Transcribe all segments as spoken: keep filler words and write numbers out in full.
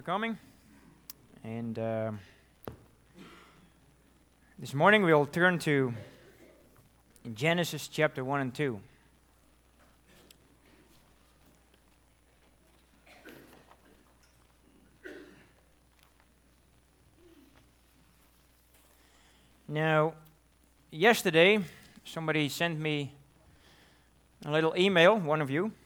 Coming and uh, this morning we'll turn to Genesis chapter one and two. Now, yesterday somebody sent me a little email, one of you,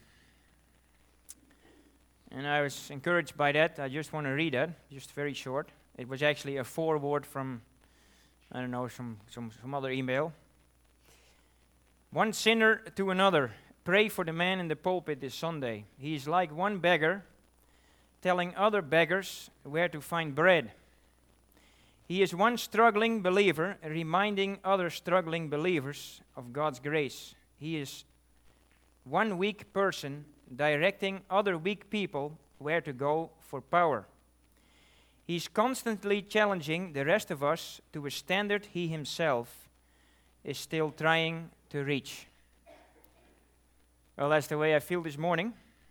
and I was encouraged by that. I just want to read that, just very short. It was actually a forward from, I don't know, some, some, some other email. One sinner to another. Pray for the man in the pulpit this Sunday. He is like one beggar telling other beggars where to find bread. He is one struggling believer reminding other struggling believers of God's grace. He is one weak person directing other weak people where to go for power. He's constantly challenging the rest of us to a standard he himself is still trying to reach. Well, that's the way I feel this morning.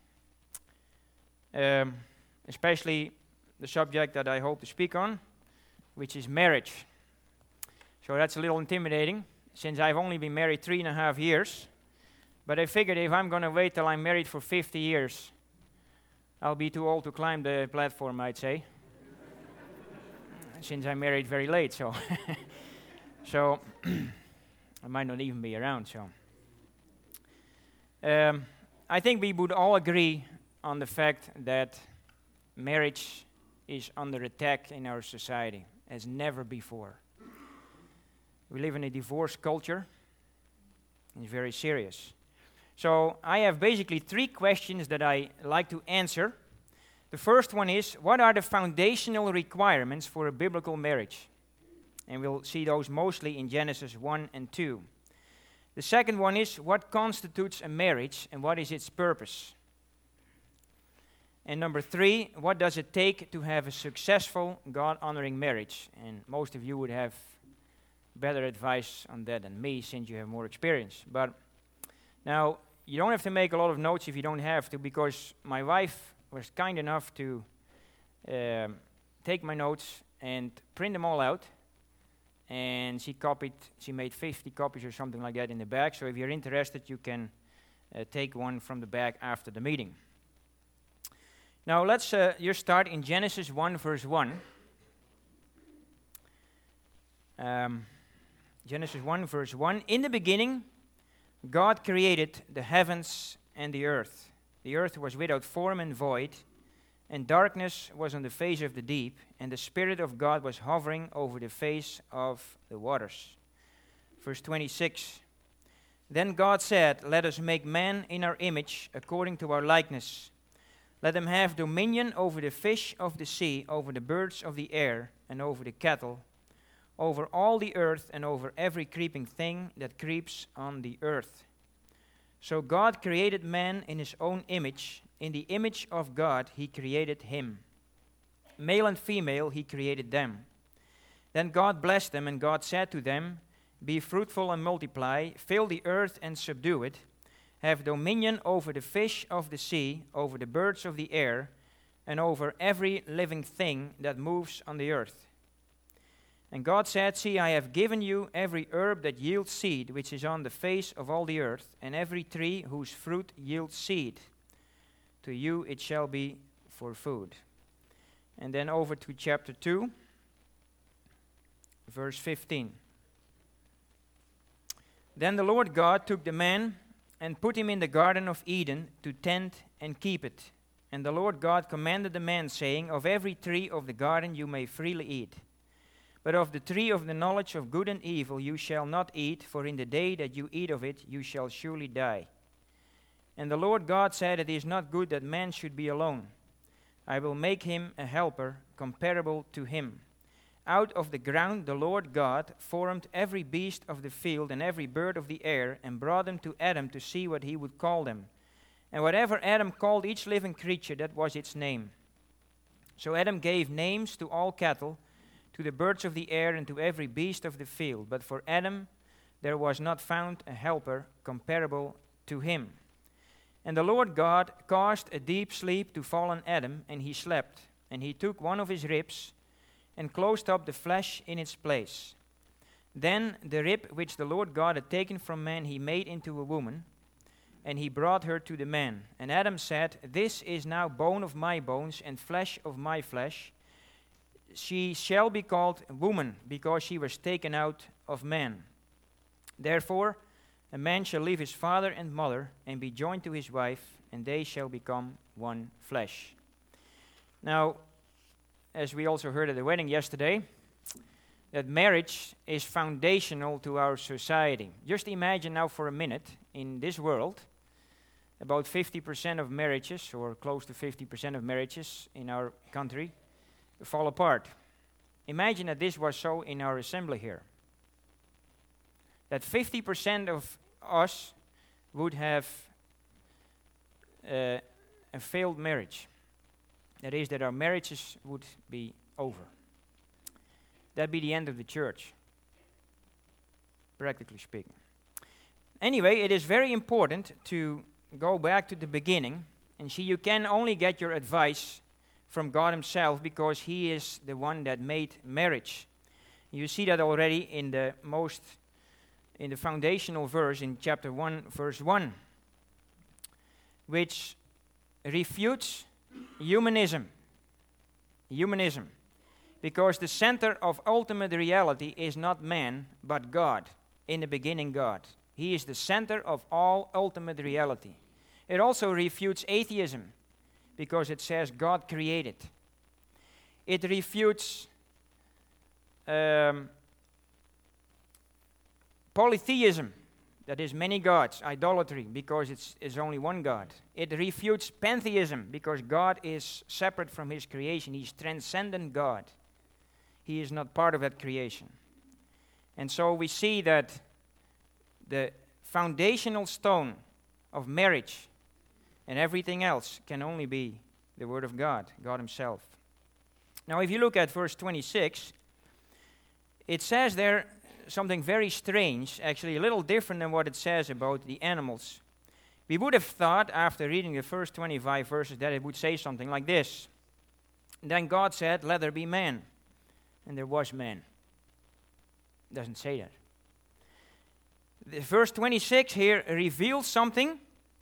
Um, especially the subject that I hope to speak on, which is marriage. So that's a little intimidating, since I've only been married three and a half years. But I figured if I'm going to wait till I'm married for fifty years, I'll be too old to climb the platform, I'd say. Since I'm married very late, so so I might not even be around. So um, I think we would all agree on the fact that marriage is under attack in our society as never before. We live in a divorce culture. It's very serious. So I have basically three questions that I like to answer. The first one is, what are the foundational requirements for a biblical marriage? And we'll see those mostly in Genesis one and two. The second one is, what constitutes a marriage and what is its purpose? And number three, what does it take to have a successful, God-honoring marriage? And most of you would have better advice on that than me, since you have more experience. But now, you don't have to make a lot of notes if you don't have to, because my wife was kind enough to um, take my notes and print them all out. And she copied, she made fifty copies or something like that in the back. So if you're interested, you can uh, take one from the back after the meeting. Now, let's uh, just start in Genesis one, verse one. Um, Genesis one, verse one. In the beginning, God created the heavens and the earth. The earth was without form and void, and darkness was on the face of the deep, and the Spirit of God was hovering over the face of the waters. Verse twenty-six. Then God said, let us make man in our image, according to our likeness. Let them have dominion over the fish of the sea, over the birds of the air, and over the cattle, over all the earth, and over every creeping thing that creeps on the earth. So God created man in his own image. In the image of God he created him. Male and female he created them. Then God blessed them, and God said to them, be fruitful and multiply, fill the earth and subdue it, have dominion over the fish of the sea, over the birds of the air, and over every living thing that moves on the earth. And God said, see, I have given you every herb that yields seed, which is on the face of all the earth, and every tree whose fruit yields seed. To you it shall be for food. And then over to chapter two, verse fifteen. Then the Lord God took the man and put him in the garden of Eden to tend and keep it. And the Lord God commanded the man, saying, of every tree of the garden you may freely eat. But of the tree of the knowledge of good and evil you shall not eat, for in the day that you eat of it you shall surely die. And the Lord God said, it is not good that man should be alone. I will make him a helper comparable to him. Out of the ground the Lord God formed every beast of the field and every bird of the air, and brought them to Adam to see what he would call them. And whatever Adam called each living creature, that was its name. So Adam gave names to all cattle, to the birds of the air, and to every beast of the field. But for Adam there was not found a helper comparable to him. And the Lord God caused a deep sleep to fall on Adam, and he slept. And he took one of his ribs and closed up the flesh in its place. Then the rib which the Lord God had taken from man he made into a woman, and he brought her to the man. And Adam said, This is now bone of my bones and flesh of my flesh. She shall be called woman, because she was taken out of man. Therefore a man shall leave his father and mother and be joined to his wife, and they shall become one flesh. Now, as we also heard at the wedding yesterday, that marriage is foundational to our society. Just imagine now for a minute, in this world, about fifty percent of marriages, or close to fifty percent of marriages in our country, fall apart. Imagine that this was so in our assembly here. That fifty percent of us would have uh, a failed marriage. That is, that our marriages would be over. That'd be the end of the church, practically speaking. Anyway, it is very important to go back to the beginning and see you can only get your advice from God himself, because he is the one that made marriage. You see that already in the most, in the foundational verse in chapter one, verse one, which refutes humanism. Humanism. Because the center of ultimate reality is not man, but God. In the beginning, God. He is the center of all ultimate reality. It also refutes atheism, because it says God created. It refutes um, polytheism, that is many gods, idolatry, because it's, it's only one God. It refutes pantheism, because God is separate from his creation. He's transcendent God. He is not part of that creation. And so we see that the foundational stone of marriage and everything else can only be the Word of God, God himself. Now, if you look at verse twenty-six, it says there something very strange, actually a little different than what it says about the animals. We would have thought, after reading the first twenty-five verses, that it would say something like this. Then God said, Let there be man. And there was man. It doesn't say that. The verse twenty-six here reveals something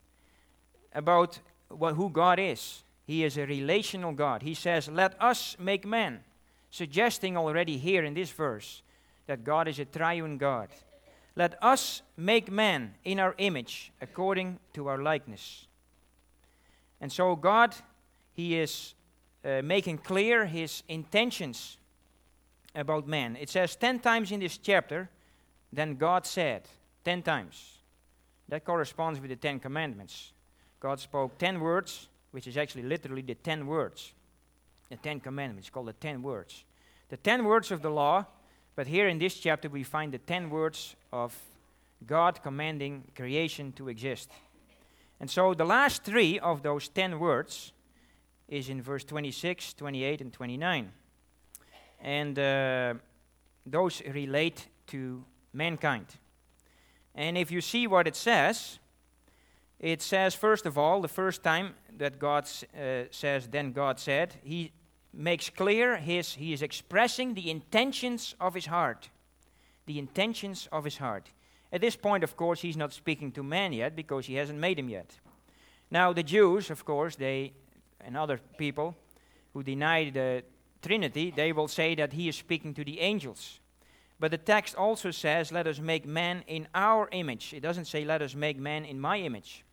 about what, who God is. He is a relational God. He says, Let us make man, suggesting already here in this verse that God is a triune God. Let us make man in our image, according to our likeness. And so God, he is uh, making clear his intentions about man. It says ten times in this chapter, then God said, ten times. That corresponds with the Ten Commandments. God spoke ten words, which is actually literally the ten words. The Ten Commandments, called the ten words. The ten words of the law, but here in this chapter we find the ten words of God commanding creation to exist. And so the last three of those ten words is in verse twenty-six, twenty-eight, and twenty-nine. And uh, those relate to mankind. And if you see what it says, it says, first of all, the first time that God uh, says, then God said, he makes clear his, he is expressing the intentions of his heart. The intentions of his heart. At this point, of course, he's not speaking to man yet, because he hasn't made him yet. Now, the Jews, of course, they, and other people who deny the Trinity, they will say that he is speaking to the angels. But the text also says, let us make man in our image. It doesn't say, let us make man in my image.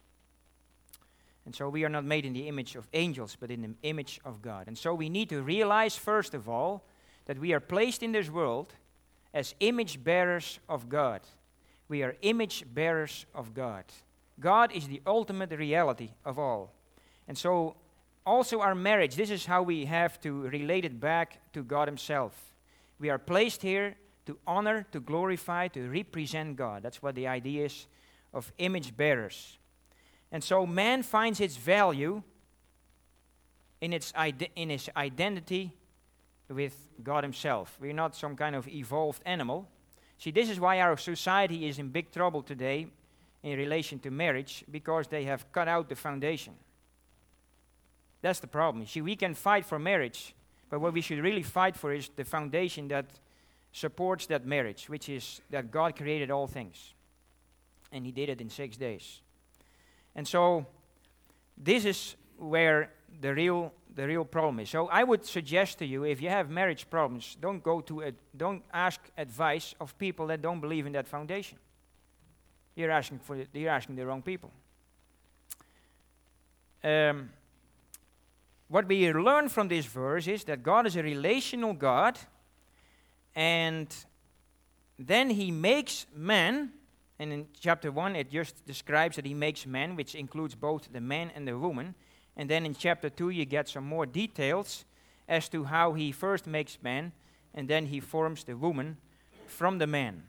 And so we are not made in the image of angels, but in the image of God. And so we need to realize, first of all, that we are placed in this world as image bearers of God. We are image bearers of God. God is the ultimate reality of all. And so also our marriage, this is how we have to relate it back to God himself. We are placed here to honor, to glorify, to represent God. That's what the idea is of image bearers. And so man finds its value in its ide- in his identity with God himself. We're not some kind of evolved animal. See, this is why our society is in big trouble today in relation to marriage, because they have cut out the foundation. That's the problem. See, we can fight for marriage, but what we should really fight for is the foundation that supports that marriage, which is that God created all things. And he did it in six days. And so, this is where the real the real problem is. So I would suggest to you, if you have marriage problems, don't go to ad- don't ask advice of people that don't believe in that foundation. You're asking for the, you're asking the wrong people. Um, what we learn from this verse is that God is a relational God, and then he makes man. And in chapter one, it just describes that he makes man, which includes both the man and the woman. And then in chapter two, you get some more details as to how he first makes man, and then he forms the woman from the man.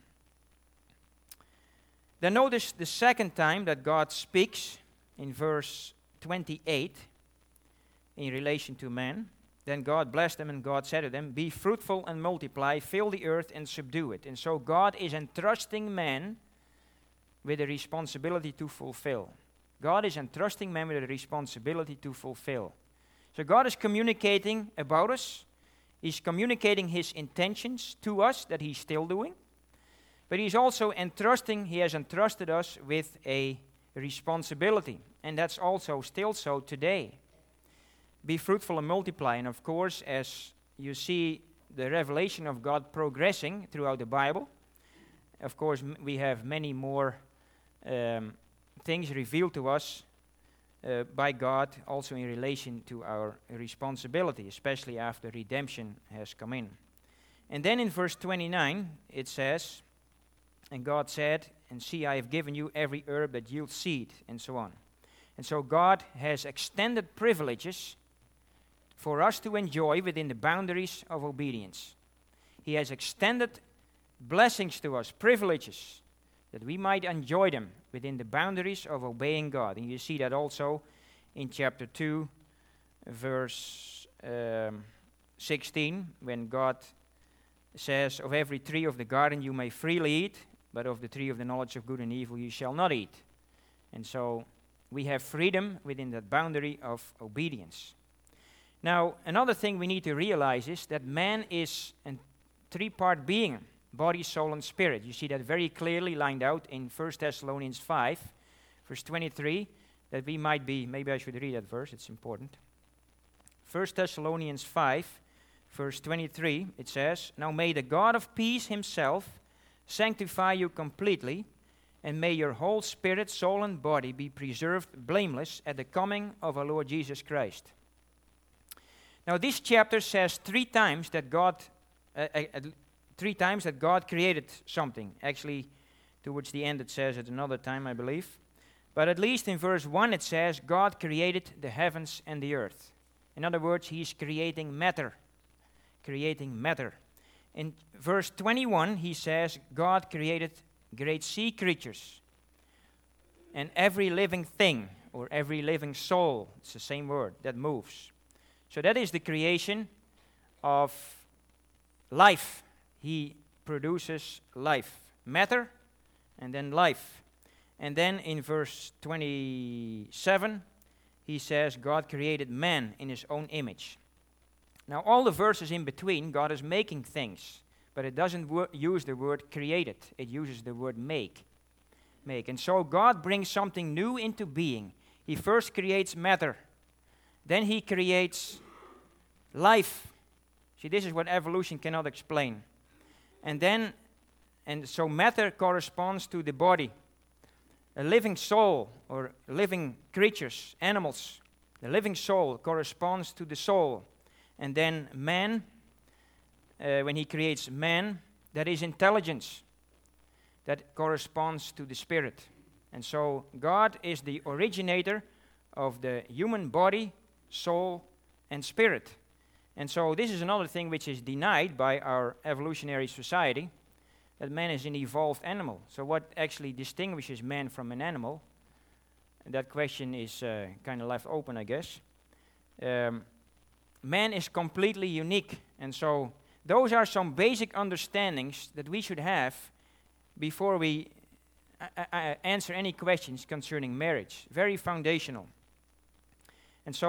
Then notice the second time that God speaks in verse twenty-eight in relation to man. Then God blessed them, and God said to them, "Be fruitful and multiply, fill the earth and subdue it." And so God is entrusting man with a responsibility to fulfill. God is entrusting man with a responsibility to fulfill. So God is communicating about us. He's communicating his intentions to us that he's still doing. But he's also entrusting, he has entrusted us with a responsibility. And that's also still so today. Be fruitful and multiply. And of course, as you see the revelation of God progressing throughout the Bible, of course, m- we have many more um, things revealed to us uh, by God, also in relation to our responsibility, especially after redemption has come in. And then in verse twenty-nine, it says, "And God said, and see, I have given you every herb that yields seed," and so on. And so God has extended privileges for us to enjoy within the boundaries of obedience. He has extended blessings to us, privileges, that we might enjoy them within the boundaries of obeying God. And you see that also in chapter two, verse um, sixteen, when God says, "Of every tree of the garden you may freely eat, but of the tree of the knowledge of good and evil you shall not eat." And so we have freedom within that boundary of obedience. Now, another thing we need to realize is that man is a three-part being: body, soul, and spirit. You see that very clearly lined out in First Thessalonians five, verse twenty-three, that we might be, maybe I should read that verse, it's important. First Thessalonians five, verse twenty-three, it says, "Now may the God of peace himself sanctify you completely, and may your whole spirit, soul, and body be preserved blameless at the coming of our Lord Jesus Christ." Now this chapter says three times that God, uh, uh, uh, three times that God created something. Actually, towards the end it says it another time, I believe. But at least in verse one it says, God created the heavens and the earth. In other words, he's creating matter. Creating matter. In verse twenty-one, he says, God created great sea creatures. And every living thing, or every living soul, it's the same word, that moves. So that is the creation of life. He produces life. Matter, and then life. And then in verse twenty-seven, he says, God created man in his own image. Now, all the verses in between, God is making things, but it doesn't wor- use the word created. It uses the word make. Make. And so God brings something new into being. He first creates matter. Then he creates life. See, this is what evolution cannot explain. And then, and so matter corresponds to the body. A living soul, or living creatures, animals. The living soul corresponds to the soul. And then man, uh, when he creates man, that is intelligence. That corresponds to the spirit. And so God is the originator of the human body, soul, and spirit. And so this is another thing which is denied by our evolutionary society, that man is an evolved animal. So what actually distinguishes man from an animal? And that question is uh, kind of left open, I guess. Um, man is completely unique. And so those are some basic understandings that we should have before we uh, uh, answer any questions concerning marriage. Very foundational. And so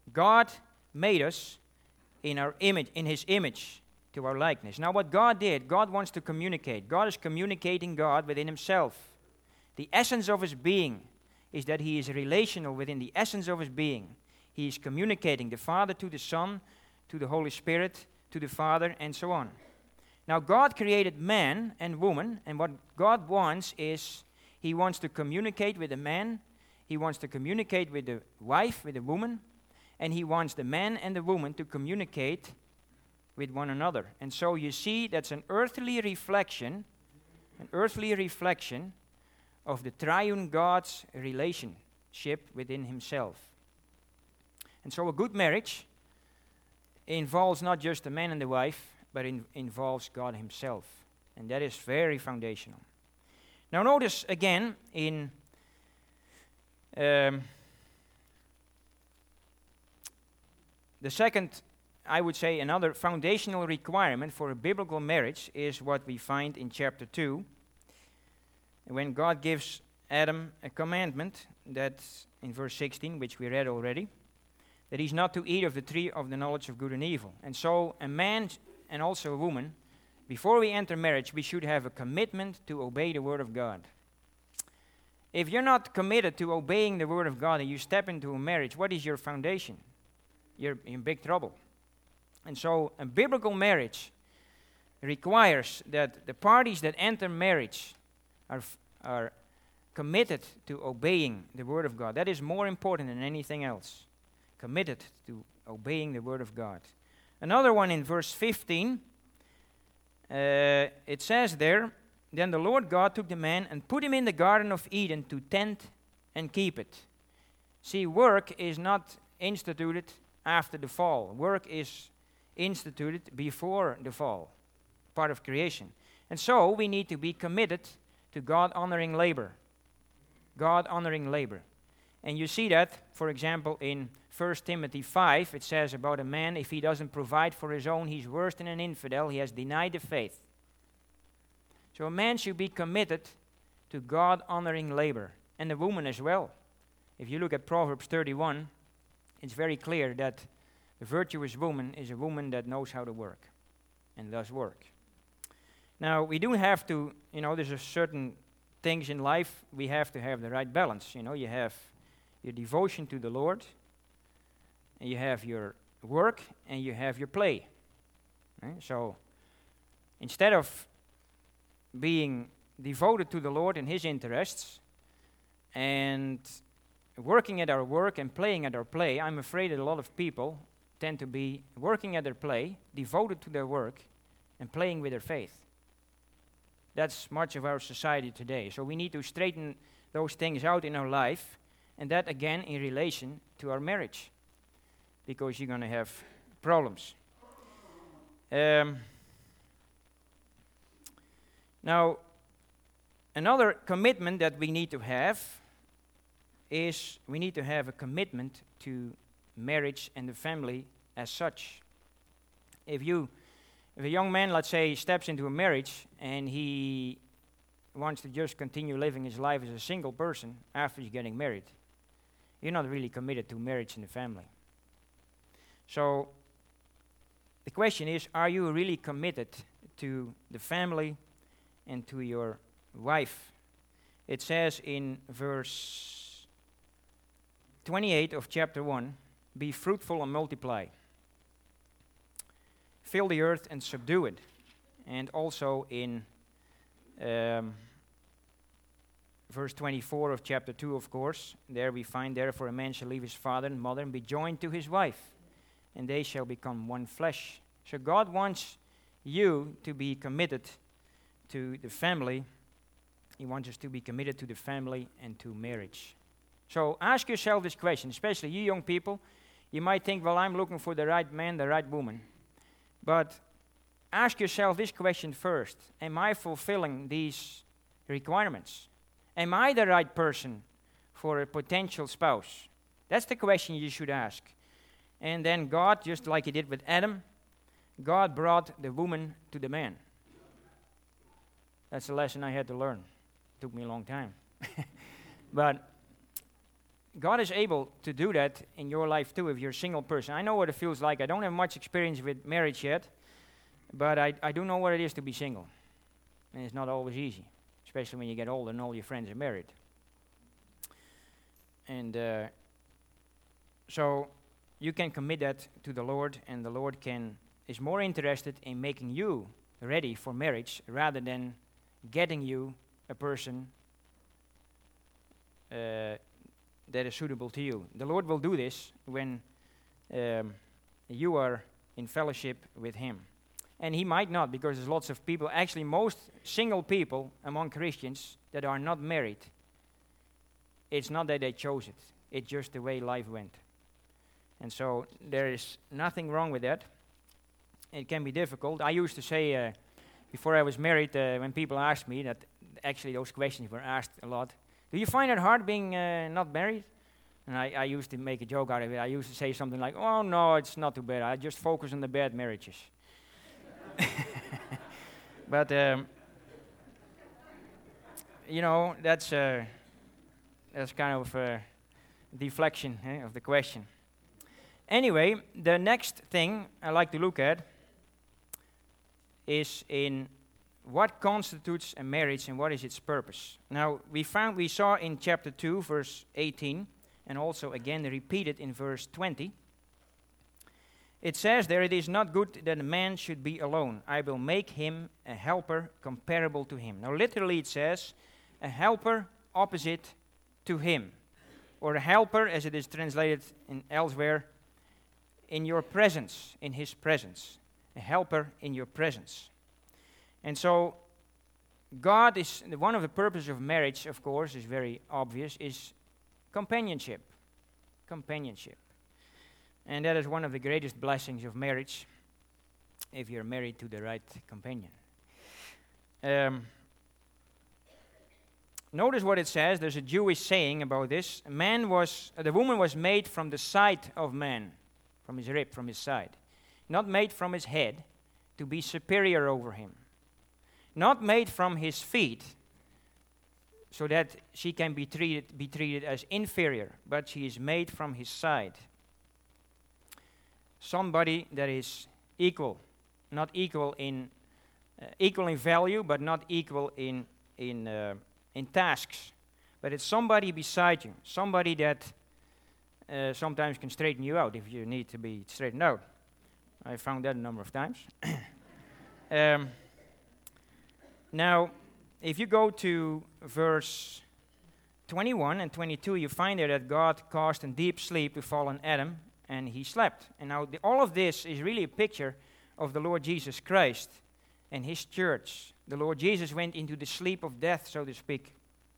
God made us in our image, in his image, to our likeness. Now what God did, God wants to communicate. God is communicating God within himself. The essence of his being is that he is relational within the essence of his being. He is communicating the Father to the Son, to the Holy Spirit, to the Father, and so on. Now God created man and woman, and what God wants is, he wants to communicate with the man, he wants to communicate with the wife, with the woman, and he wants the man and the woman to communicate with one another. And so you see, that's an earthly reflection, an earthly reflection of the triune God's relationship within himself. And so a good marriage involves not just the man and the wife, but in involves God himself. And that is very foundational. Now notice again in um, the second, I would say another foundational requirement for a biblical marriage is what we find in chapter two, when God gives Adam a commandment, that's in verse sixteen, which we read already, that he's not to eat of the tree of the knowledge of good and evil. And so a man and also a woman, before we enter marriage, we should have a commitment to obey the Word of God. If you're not committed to obeying the Word of God and you step into a marriage, what is your foundation? You're in big trouble. And so a biblical marriage requires that the parties that enter marriage are, f- are committed to obeying the Word of God. That is more important than anything else. Committed to obeying the Word of God. Another one in verse fifteen, uh, it says there, then the Lord God took the man and put him in the Garden of Eden to tend and keep it. See, work is not instituted after the fall. Work is instituted before the fall, part of creation. And so we need to be committed to God-honoring labor. God-honoring labor. And you see that, for example, in First Timothy five, it says about a man, if he doesn't provide for his own, he's worse than an infidel. He has denied the faith. So a man should be committed to God-honoring labor, and a woman as well. If you look at Proverbs thirty-one, it's very clear that a virtuous woman is a woman that knows how to work and does work. Now, we do have to, you know, there's a certain things in life, we have to have the right balance. You know, you have your devotion to the Lord, and you have your work, and you have your play. Right? So, instead of being devoted to the Lord and his interests, and working at our work and playing at our play, I'm afraid that a lot of people tend to be working at their play, devoted to their work, and playing with their faith. That's much of our society today. So we need to straighten those things out in our life, and that again in relation to our marriage, because you're going to have problems. Um, now, another commitment that we need to have is we need to have a commitment to marriage and the family as such. If you, if a young man, let's say, steps into a marriage and he wants to just continue living his life as a single person after he's getting married, you're not really committed to marriage and the family. So the question is, are you really committed to the family and to your wife? It says in verse twenty-eight of chapter one, be fruitful and multiply. Fill the earth and subdue it. And also in um, verse twenty-four of chapter two, of course, there we find, therefore a man shall leave his father and mother and be joined to his wife, and they shall become one flesh. So God wants you to be committed to the family. He wants us to be committed to the family and to marriage. So ask yourself this question, especially you young people. You might think, well, I'm looking for the right man, the right woman. But ask yourself this question first. Am I fulfilling these requirements? Am I the right person for a potential spouse? That's the question you should ask. And then God, just like he did with Adam, God brought the woman to the man. That's a lesson I had to learn. It took me a long time. But God is able to do that in your life too if you're a single person. I know what it feels like. I don't have much experience with marriage yet, but I, I do know what it is to be single. And it's not always easy, especially when you get older and all your friends are married. And uh, so you can commit that to the Lord, and the Lord can is more interested in making you ready for marriage rather than getting you a person uh, that is suitable to you. The Lord will do this when um, you are in fellowship with Him. And He might not, because there's lots of people, actually most single people among Christians that are not married, it's not that they chose it, it's just the way life went. And so there is nothing wrong with that. It can be difficult. I used to say, uh, before I was married, uh, when people asked me, that actually those questions were asked a lot, do you find it hard being uh, not married? And I, I used to make a joke out of it. I used to say something like, oh no, it's not too bad. I just focus on the bad marriages. But, um, you know, that's, uh, that's kind of a deflection eh, of the question. Anyway, the next thing I like to look at is in what constitutes a marriage and what is its purpose. Now, we found we saw in chapter two, verse eighteen, and also again repeated in verse twenty. It says there, it is not good that a man should be alone. I will make him a helper comparable to him. Now, literally it says, a helper opposite to him. Or a helper, as it is translated in elsewhere, in your presence, in his presence. A helper in your presence. And so, God is, one of the purposes of marriage, of course, is very obvious, is companionship. Companionship. And that is one of the greatest blessings of marriage, if you're married to the right companion. Um, notice what it says. There's a Jewish saying about this. Man was, uh, the woman was made from the side of man, from his rib, from his side. Not made from his head, to be superior over him. Not made from his feet, so that she can be treated, be treated as inferior, but she is made from his side. Somebody that is equal, not equal in uh, equal in value, but not equal in in uh, in tasks. But it's somebody beside you, somebody that uh, sometimes can straighten you out if you need to be straightened out. I found that a number of times. um, now, if you go to verse twenty-one and twenty-two, you find there that God caused a deep sleep to fall on Adam, and he slept. And now the, all of this is really a picture of the Lord Jesus Christ and his church. The Lord Jesus went into the sleep of death, so to speak.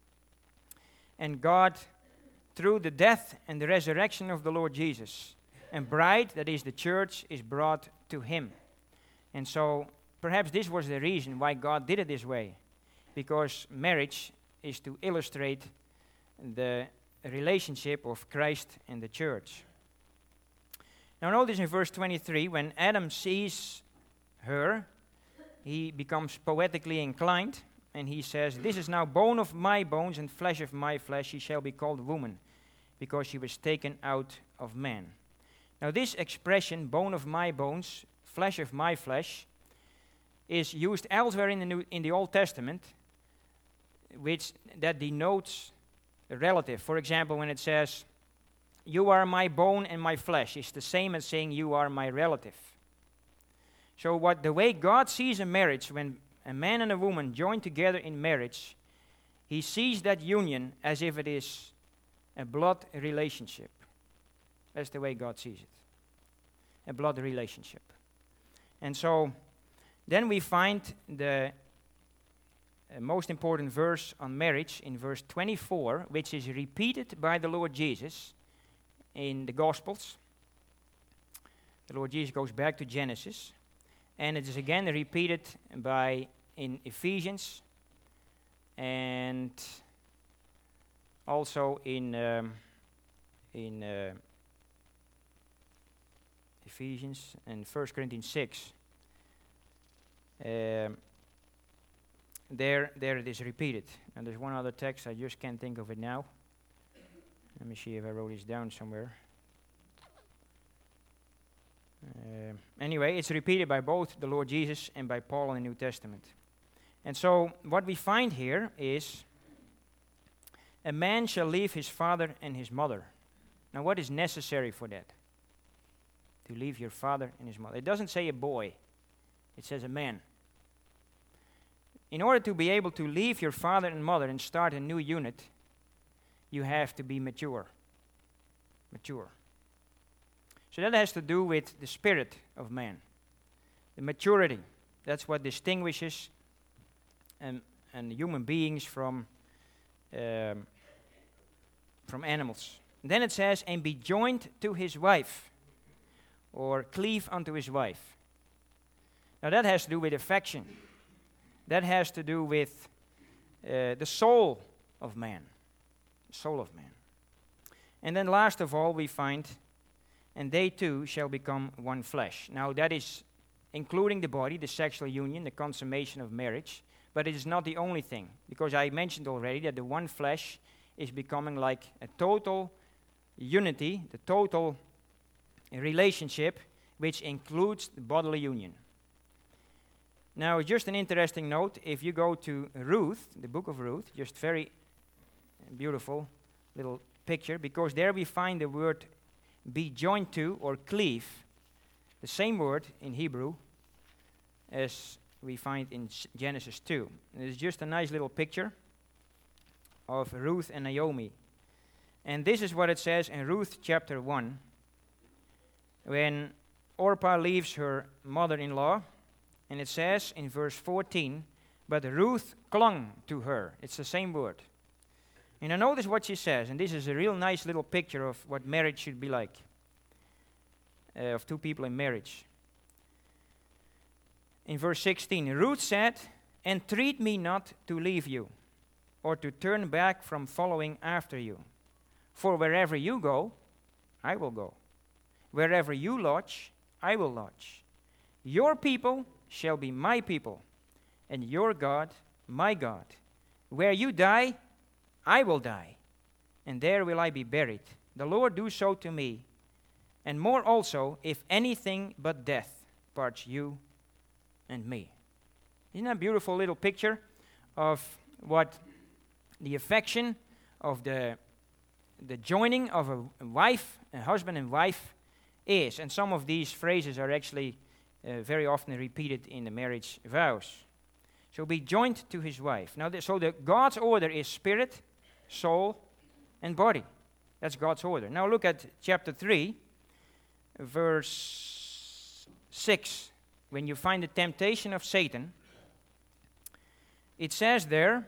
And God, through the death and the resurrection of the Lord Jesus, and bride, that is the church, is brought to him. And so perhaps this was the reason why God did it this way. Because marriage is to illustrate the relationship of Christ and the church. Now notice in verse twenty-three, when Adam sees her, he becomes poetically inclined, and he says, this is now bone of my bones and flesh of my flesh, she shall be called woman, because she was taken out of man. Now this expression, bone of my bones, flesh of my flesh, is used elsewhere in the New, in the Old Testament, which that denotes a relative. For example, when it says, you are my bone and my flesh, it's the same as saying you are my relative. So what the way God sees a marriage, when a man and a woman join together in marriage, he sees that union as if it is a blood relationship. That's the way God sees it. A blood relationship. And so then we find the uh, most important verse on marriage in verse twenty-four, which is repeated by the Lord Jesus in the Gospels. The Lord Jesus goes back to Genesis, and it is again repeated by in Ephesians, and also in um, in uh, Ephesians and First Corinthians six. Um, there, there it is repeated. And there's one other text, I just can't think of it now. Let me see if I wrote this down somewhere. Uh, anyway, it's repeated by both the Lord Jesus and by Paul in the New Testament. And so what we find here is a man shall leave his father and his mother. Now what is necessary for that? To leave your father and his mother. It doesn't say a boy. It says a man. In order to be able to leave your father and mother and start a new unit, you have to be mature. Mature. So that has to do with the spirit of man. The maturity. That's what distinguishes and, and human beings from, um, from animals. And then it says, and be joined to his wife, or cleave unto his wife. Now that has to do with affection. That has to do with uh, the soul of man. The soul of man. And then last of all we find, and they two shall become one flesh. Now that is including the body, the sexual union, the consummation of marriage. But it is not the only thing. Because I mentioned already that the one flesh is becoming like a total unity, the total relationship, which includes the bodily union. Now, just an interesting note, if you go to Ruth, the book of Ruth, just very beautiful little picture, because there we find the word be joined to or cleave, the same word in Hebrew as we find in Genesis two. And it's just a nice little picture of Ruth and Naomi. And this is what it says in Ruth chapter one, when Orpah leaves her mother-in-law. And it says in verse fourteen, but Ruth clung to her. It's the same word. And I notice what she says, and this is a real nice little picture of what marriage should be like, uh, of two people in marriage. In verse sixteen, Ruth said, entreat me not to leave you, or to turn back from following after you. For wherever you go, I will go. Wherever you lodge, I will lodge. Your people shall be my people, and your God, my God. Where you die, I will die, and there will I be buried. The Lord do so to me, and more also, if anything but death parts you and me. Isn't that a beautiful little picture of what the affection of the, the joining of a wife, a husband and wife is? And some of these phrases are actually Uh, very often repeated in the marriage vows. So be joined to his wife. Now, the, so the God's order is spirit, soul, and body. That's God's order. Now look at chapter three, verse six. When you find the temptation of Satan, it says there,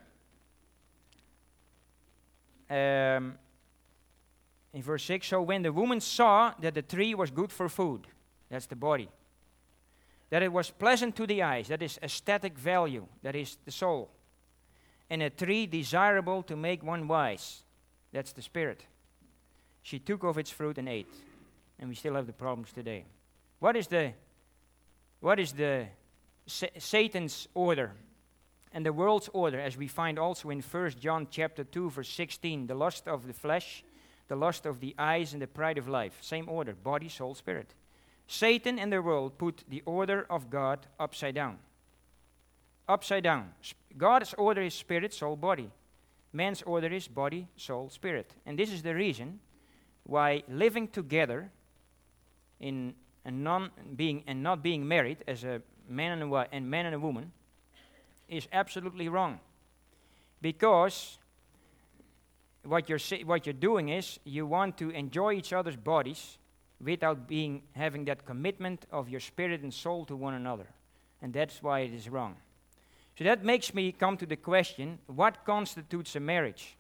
um, in verse six, so when the woman saw that the tree was good for food, that's the body, that it was pleasant to the eyes, that is aesthetic value, that is the soul, and a tree desirable to make one wise, that's the spirit, she took of its fruit and ate. And we still have the problems today. What is the what is the sa- Satan's order and the world's order, as we find also in First John chapter two verse sixteen, the lust of the flesh, the lust of the eyes, and the pride of life. Same order, body, soul, spirit. Satan and the world put the order of God upside down. Upside down. God's order is spirit, soul, body. Man's order is body, soul, spirit. And this is the reason why living together in a non being and not being married as a man and a wife and man and a woman is absolutely wrong. Because what you're sa- what you're doing is you want to enjoy each other's bodies without being having that commitment of your spirit and soul to one another. And that's why it is wrong. So that makes me come to the question, what constitutes a marriage?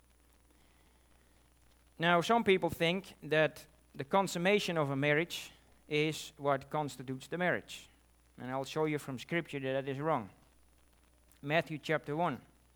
Now, some people think that the consummation of a marriage is what constitutes the marriage. And I'll show you from Scripture that that is wrong. Matthew chapter one.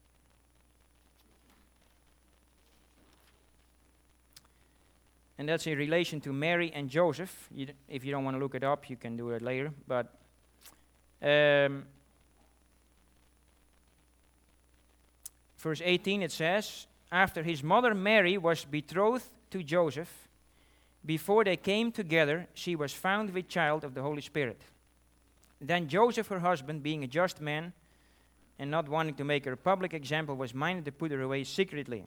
And that's in relation to Mary and Joseph. You d- if you don't want to look it up, you can do it later. But um, verse eighteen, it says, after his mother Mary was betrothed to Joseph, before they came together, she was found with child of the Holy Spirit. Then Joseph, her husband, being a just man, and not wanting to make her a public example, was minded to put her away secretly.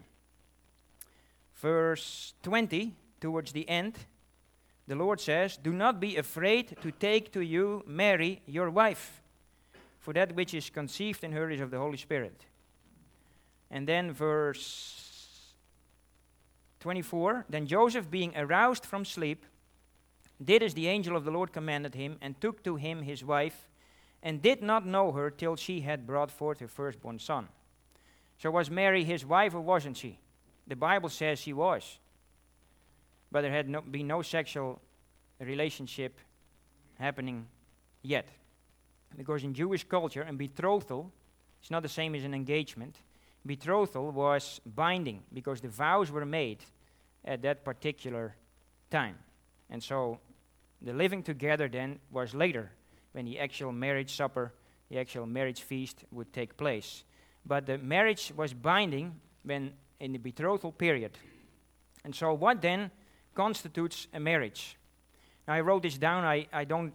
Verse twenty, towards the end, the Lord says, "Do not be afraid to take to you Mary, your wife, for that which is conceived in her is of the Holy Spirit." And then verse twenty-four, "Then Joseph, being aroused from sleep, did as the angel of the Lord commanded him, and took to him his wife, and did not know her till she had brought forth her firstborn son." So was Mary his wife or wasn't she? The Bible says she was. But there had no, been no sexual relationship happening yet. Because in Jewish culture, a betrothal is not the same as an engagement. Betrothal was binding because the vows were made at that particular time. And so the living together then was later, when the actual marriage supper, the actual marriage feast would take place. But the marriage was binding when in the betrothal period. And so what then constitutes a marriage? Now I wrote this down. I, I don't,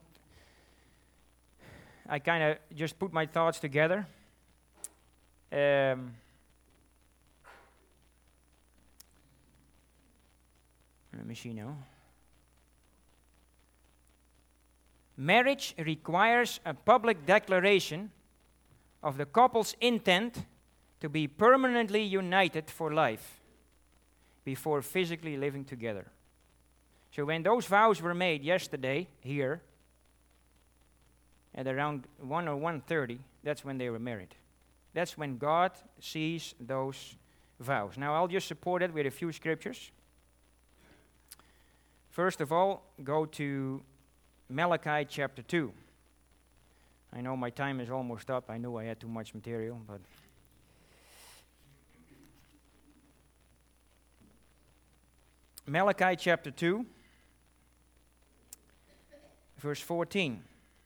I kind of just put my thoughts together. Um, let me see now. Marriage requires a public declaration of the couple's intent to be permanently united for life before physically living together. So when those vows were made yesterday here at around one or one thirty, that's when they were married. That's when God sees those vows. Now I'll just support it with a few scriptures. First of all, go to Malachi chapter two. I know my time is almost up. I knew I had too much material, but Malachi chapter two, verse fourteen.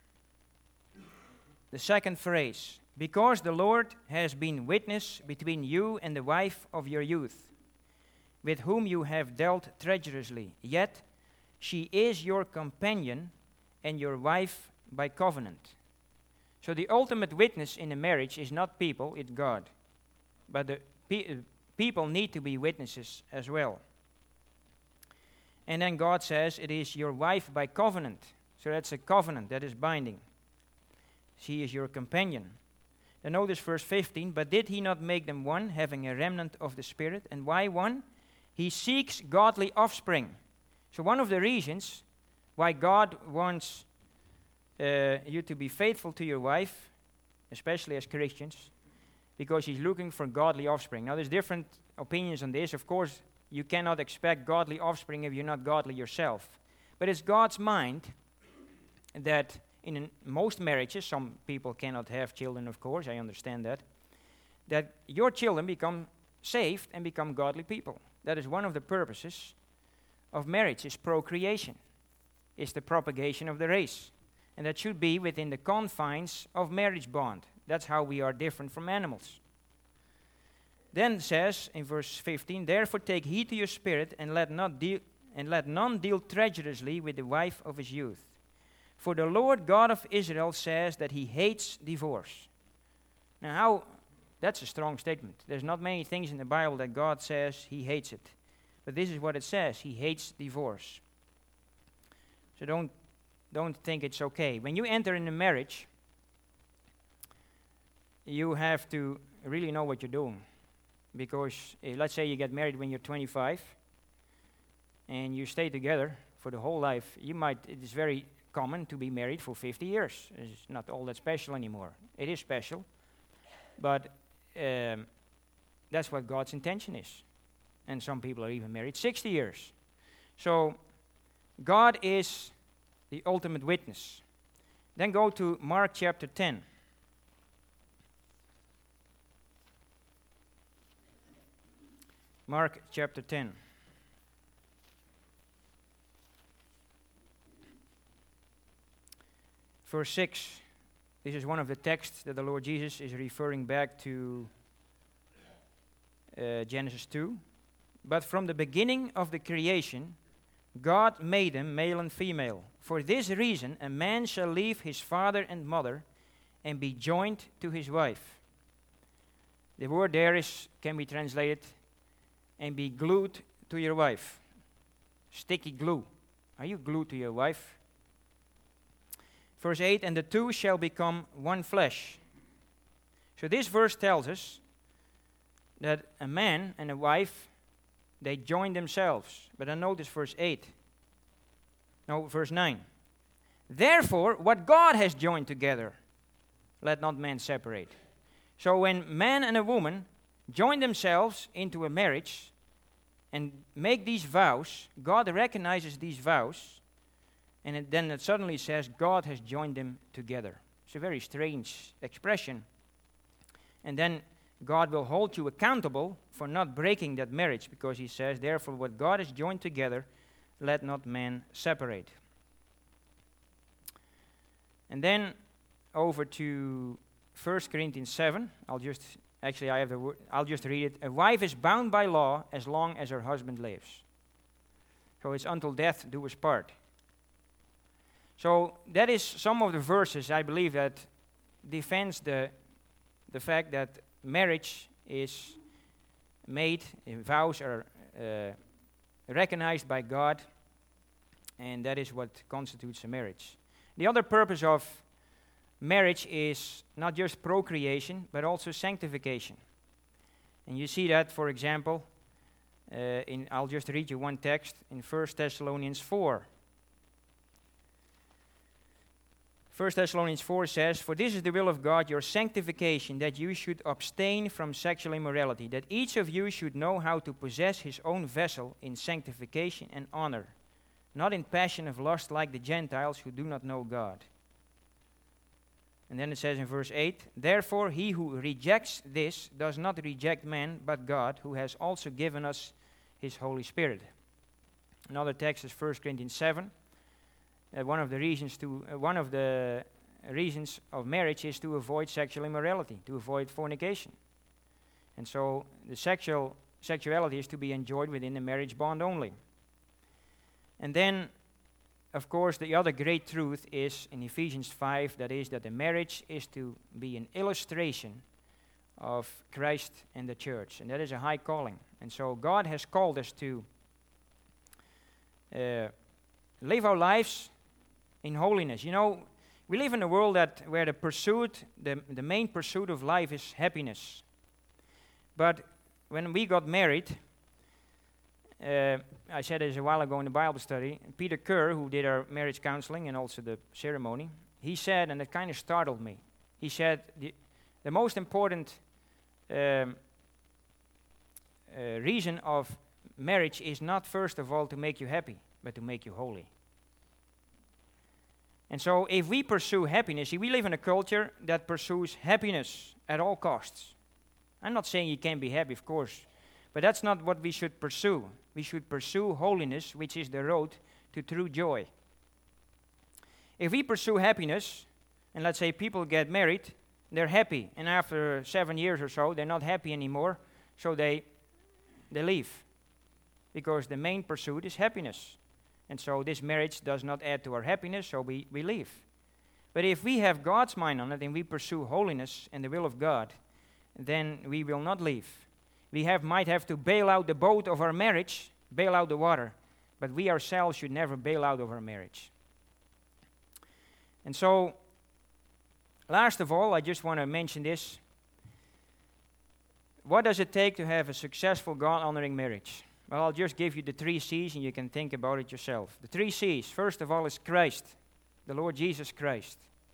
The second phrase, "Because the Lord has been witness between you and the wife of your youth, with whom you have dealt treacherously, yet she is your companion and your wife by covenant." So the ultimate witness in a marriage is not people, it's God. But the pe- uh, people need to be witnesses as well. And then God says it is your wife by covenant. So that's a covenant that is binding. She is your companion. And notice verse fifteen, "But did he not make them one, having a remnant of the Spirit?" And why one? He seeks godly offspring. So one of the reasons why God wants uh, you to be faithful to your wife, especially as Christians, because he's looking for godly offspring. Now there's different opinions on this. Of course, you cannot expect godly offspring if you're not godly yourself. But it's God's mind that in an, most marriages, some people cannot have children, of course, I understand that, that your children become saved and become godly people. That is one of the purposes of marriage, is procreation, is the propagation of the race. And that should be within the confines of marriage bond. That's how we are different from animals. Then it says in verse fifteen, "Therefore take heed to your spirit, and let not deal and let none deal treacherously with the wife of his youth. For the Lord God of Israel says that he hates divorce." Now how, that's a strong statement. There's not many things in the Bible that God says he hates it. But this is what it says, he hates divorce. So don't, don't think it's okay. When you enter in a marriage, you have to really know what you're doing. Because uh, let's say you get married when you're twenty-five, and you stay together for the whole life. You might, it is very common to be married for fifty years. It's not all that special anymore. It is special, but um, that's what God's intention is. And some people are even married sixty years. So God is the ultimate witness. Then go to Mark chapter ten. Mark chapter ten. Verse six. This is one of the texts that the Lord Jesus is referring back to uh, Genesis two. But from the beginning of the creation, God made them male and female. For this reason, a man shall leave his father and mother and be joined to his wife. The word there is, can be translated, and be glued to your wife. Sticky glue. Are you glued to your wife? Verse eight, and the two shall become one flesh. So this verse tells us that a man and a wife, they join themselves. But then notice verse eight. No, verse nine. Therefore, what God has joined together, let not man separate. So when man and a woman join themselves into a marriage and make these vows, God recognizes these vows, and it, then it suddenly says God has joined them together. It's a very strange expression. And then God will hold you accountable for not breaking that marriage, because he says, therefore, what God has joined together, let not man separate. And then over to First Corinthians seven. I'll just, actually I have the word, I'll just read it. A wife is bound by law as long as her husband lives. So it's until death do us part. So that is some of the verses, I believe, that defends the, the fact that marriage is made, vows are uh, recognized by God, and that is what constitutes a marriage. The other purpose of marriage is not just procreation, but also sanctification. And you see that, for example, uh, in I'll just read you one text in First Thessalonians four. First Thessalonians four says, for this is the will of God, your sanctification, that you should abstain from sexual immorality, that each of you should know how to possess his own vessel in sanctification and honor, not in passion of lust like the Gentiles who do not know God. And then it says in verse eight, therefore he who rejects this does not reject man, but God, who has also given us his Holy Spirit. Another text is First Corinthians seven. Uh, one of the reasons to uh, one of the reasons of marriage is to avoid sexual immorality, to avoid fornication. And so the sexual sexuality is to be enjoyed within the marriage bond only. And then, of course, the other great truth is in Ephesians five, that is that the marriage is to be an illustration of Christ and the church. And that is a high calling. And so God has called us to uh, live our lives in holiness. You know, we live in a world that where the pursuit, the, the main pursuit of life is happiness. But when we got married, uh, I said this a while ago in the Bible study, Peter Kerr, who did our marriage counseling and also the ceremony, he said, and it kind of startled me, he said, the, the most important um, uh, reason of marriage is not first of all to make you happy, but to make you holy. And so if we pursue happiness, if we live in a culture that pursues happiness at all costs. I'm not saying you can't be happy, of course, but that's not what we should pursue. We should pursue holiness, which is the road to true joy. If we pursue happiness, and let's say people get married, they're happy, and after seven years or so, they're not happy anymore, so they, they leave. Because the main pursuit is happiness. And so this marriage does not add to our happiness, so we, we leave. But if we have God's mind on it and we pursue holiness and the will of God, then we will not leave. We have might have to bail out the boat of our marriage, bail out the water, but we ourselves should never bail out of our marriage. And so, last of all, I just want to mention this. What does it take to have a successful God-honoring marriage? Well, I'll just give you the three C's and you can think about it yourself. The three C's, first of all, is Christ, the Lord Jesus Christ.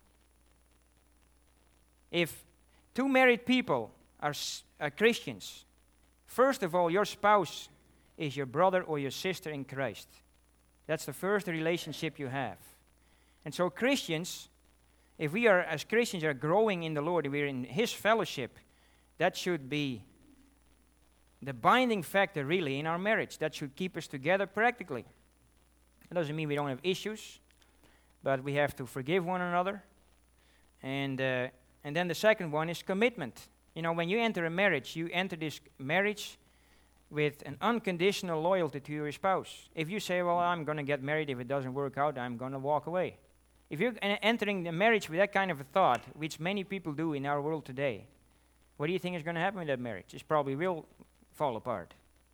If two married people are, are Christians, first of all, your spouse is your brother or your sister in Christ. That's the first relationship you have. And so Christians, if we are, as Christians, are growing in the Lord, we're in His fellowship, that should be the binding factor really in our marriage. That should keep us together practically. It doesn't mean we don't have issues, but we have to forgive one another. And uh, and then the second one is commitment. You know, when you enter a marriage, you enter this marriage with an unconditional loyalty to your spouse. If you say, well, I'm going to get married, if it doesn't work out, I'm going to walk away. If you're en- entering the marriage with that kind of a thought, which many people do in our world today, what do you think is going to happen with that marriage? It probably will fall apart.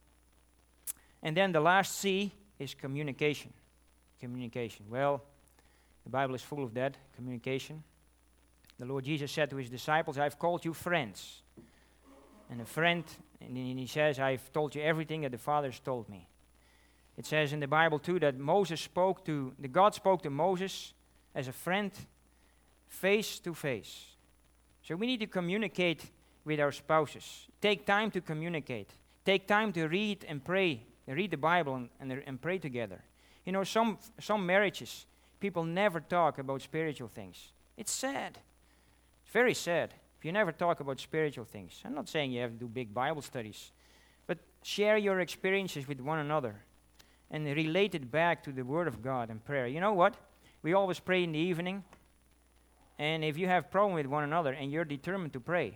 And then the last C is communication. Communication. Well, the Bible is full of that, communication. The Lord Jesus said to his disciples, I've called you friends. And a friend, and then he says, I've told you everything that the Father has told me. It says in the Bible too that Moses spoke to, the God spoke to Moses as a friend, face to face. So we need to communicate with our spouses. Take time to communicate. Take time to read and pray. Read the Bible and, and, and pray together. You know, some some marriages, people never talk about spiritual things. It's sad. It's very sad if you never talk about spiritual things. I'm not saying you have to do big Bible studies, but share your experiences with one another and relate it back to the Word of God and prayer. You know what? We always pray in the evening, and if you have problem with one another and you're determined to pray,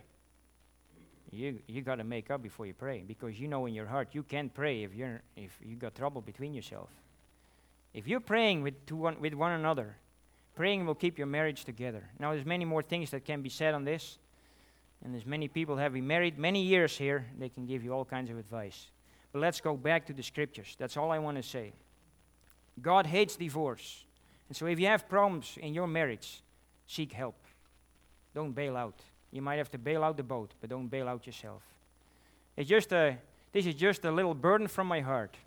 you you got to make up before you pray, because you know in your heart you can't pray if you're if you got trouble between yourself. If you're praying with to one with one another, praying will keep your marriage together. Now there's many more things that can be said on this, and there's many people have been married many years here. They can give you all kinds of advice. But let's go back to the scriptures. That's all I want to say. God hates divorce, and so if you have problems in your marriage, seek help. Don't bail out. You might have to bail out the boat, but don't bail out yourself. It's just a, this is just a little burden from my heart.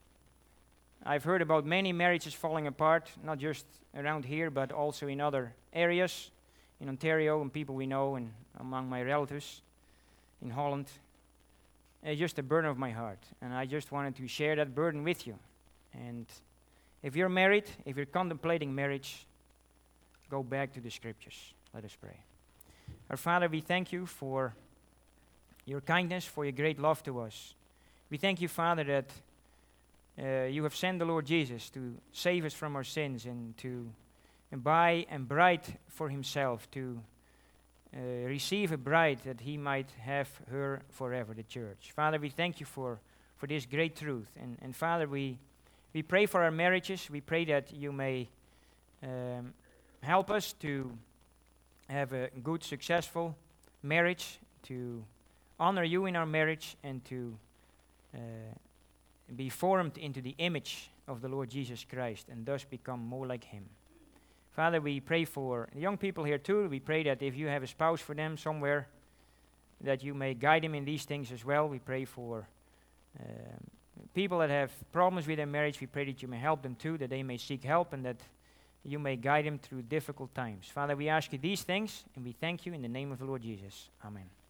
I've heard about many marriages falling apart, not just around here, but also in other areas, in Ontario, and people we know, and among my relatives in Holland. It's just a burden of my heart, and I just wanted to share that burden with you. And if you're married, if you're contemplating marriage, go back to the scriptures. Let us pray. Our Father, we thank you for your kindness, for your great love to us. We thank you, Father, that uh, you have sent the Lord Jesus to save us from our sins and to buy a bride for himself, to uh, receive a bride that he might have her forever, the church. Father, we thank you for, for this great truth. And, and Father, we, we pray for our marriages. We pray that you may um, help us to have a good, successful marriage, to honor you in our marriage, and to uh, be formed into the image of the Lord Jesus Christ, and thus become more like him. Father, we pray for the young people here too. We pray that if you have a spouse for them somewhere, that you may guide them in these things as well. We pray for um, people that have problems with their marriage. We pray that you may help them too, that they may seek help, and that you may guide them through difficult times. Father, we ask you these things, and we thank you in the name of the Lord Jesus. Amen.